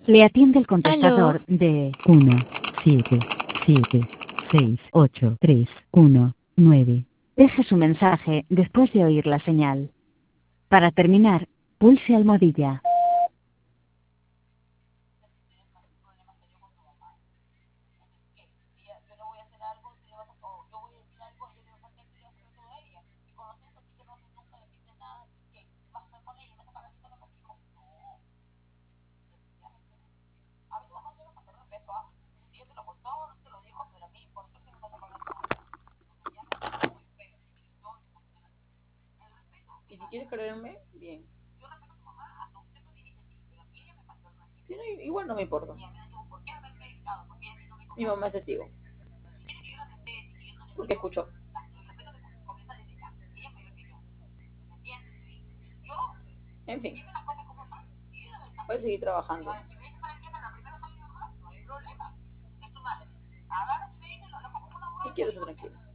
Le atiende el Aló. contestador de 1-7-7-6-8-3-1-9. Deje su mensaje después de oír la señal. Para terminar, pulse almohadilla. Y si quieres creerme, bien. Si no, igual no me importa. Mi mamá es testigo. Porque escuchó. En fin. Voy a seguir trabajando. Y quiero estar tranquila.